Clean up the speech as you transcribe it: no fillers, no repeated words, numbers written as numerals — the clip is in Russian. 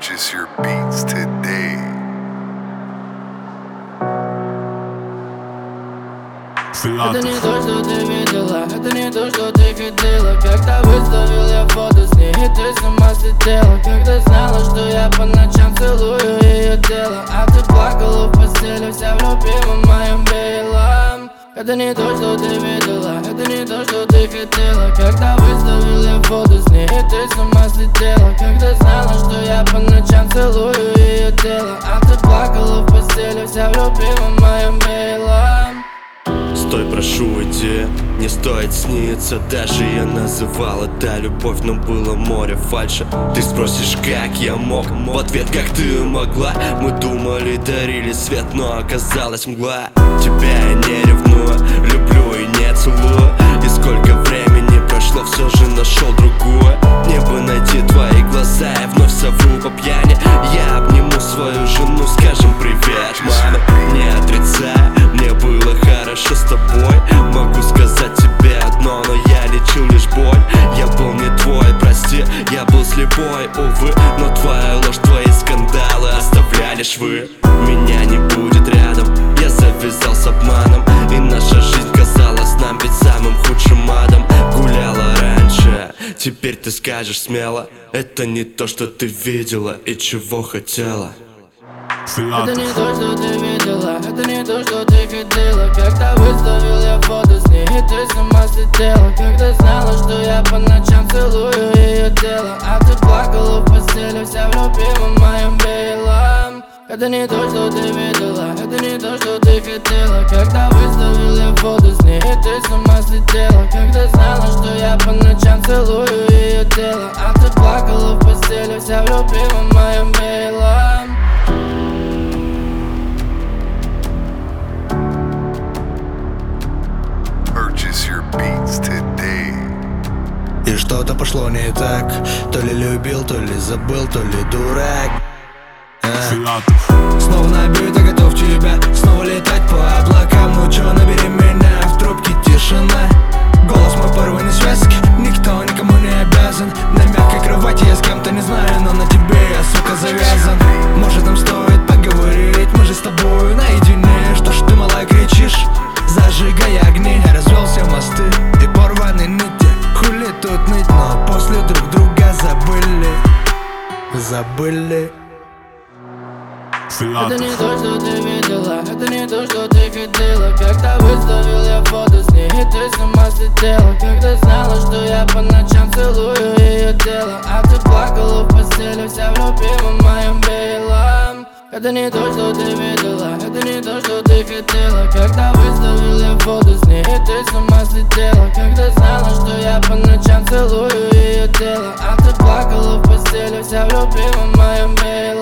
Purchase your beats today. Это не то, что ты видела, это не то, что ты хотела. Когда выставил я фото с ней, и ты сама сидела. Когда знала, что я по ночам целую ее тело, а ты плакала в постели, вся в любимом моем белом. Это не то, что ты видела, это не то, что ты хотела. Когда выставил я фото с ней, и ты сама сидела. Когда знала, что я по ночам целую ее тело, а ты плакала в постели, вся в любимом моем белом. Стой, прошу, иди, не стоит сниться. Даже я называл это любовь, но было море фальши. Ты спросишь, как я мог? В ответ, как ты могла? Мы думали, дарили свет, но оказалась мгла. Тебя я не ревную, люблю и не целую. И сколько времени прошло, все же нашел другую. Мне бы найти твои глаза и вновь сову по пьяни. Я обниму свою жену, скажем привет, мама. Не отрицай, мне было хорошо с тобой. Могу сказать тебе одно, но я лечил лишь боль. Я был не твой, прости, я был слепой, увы. Но твоя ложь, твои скандалы оставляли швы. Меня не будет рядом, я завязал с обманом. И наша жизнь казалась нам ведь самым худшим адом. Гуляла раньше, теперь ты скажешь смело: это не то, что ты видела и чего хотела. Это не то, что ты видела, это не то, что ты хотела. Когда выставил я фото с ней, и ты сама сидела. Когда знала, что я по ночам целую ее тело, а ты плакала в постели, вся в любимом моем белом. Это не то, что ты видела, это не то, что ты хотела. Когда выставил я фото с ней, и ты сама сидела. Когда знала, что я по ночам целую ее тело, а ты плакала в постели, вся в любимом моем белом. Purchase your beats today. И что-то пошло не так. То ли любил, то ли забыл, то ли дурак. Снова набито, готов тебя снова летать по облакам. Ну чё, набери меня, в трубке тишина. Голос мой порванный связки, никто никому не обязан. На мягкой кровати я с кем-то не знаю, но на тебе я, сука, завязан. Может нам стоит поговорить, мы же с тобой наедине. Что ж ты, малая, кричишь? Зажигай огни, я развел все мосты и порваны нити. Хули тут ныть, но после друг друга забыли. Это не то, что ты видела, это не то, что ты хотела. Когда выставил я фото с ней, и ты сама сидела. Когда знала, что я по ночам целую ее тело, а ты плакала в постели, вся в любимом моем белом. Это не то, что ты видела, это не то, что ты хотела. Когда выставил я фото с ней, и ты сама сидела. Когда знала, что я по ночам целую ее тело, а ты плакала в постели, вся в любимом моем белом.